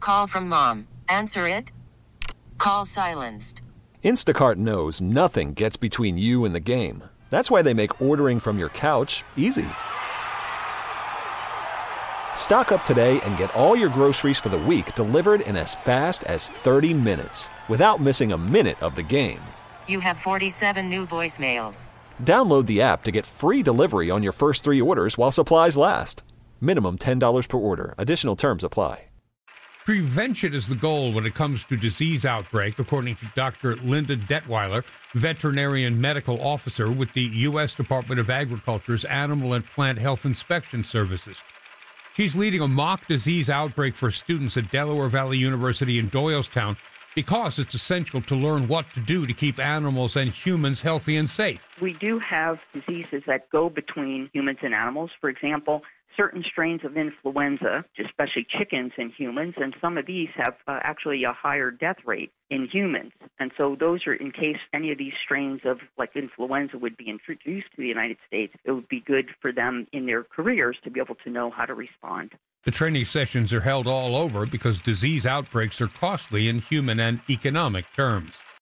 Call from mom. Answer it. Call silenced. Instacart knows nothing gets between you and the game. That's why they make ordering from your couch easy. Stock up today and get all your groceries for the week delivered in as fast as 30 minutes without missing a minute of the game. You have 47 new voicemails. Download the app to get free delivery on your first 3 orders while supplies last. Minimum $10 per order. Additional terms apply. Prevention is the goal when it comes to disease outbreak, according to Dr. Linda Detweiler, veterinarian medical officer with the U.S. Department of Agriculture's Animal and Plant Health Inspection Services. She's leading a mock disease outbreak for students at Delaware Valley University in Doylestown because it's essential to learn what to do to keep animals and humans healthy and safe. We do have diseases that go between humans and animals. For example, certain strains of influenza, especially chickens and humans, and some of these have actually a higher death rate in humans. And so those are, in case any of these strains of like influenza would be introduced to the United States, it would be good for them in their careers to be able to know how to respond. The training sessions are held all over because disease outbreaks are costly in human and economic terms.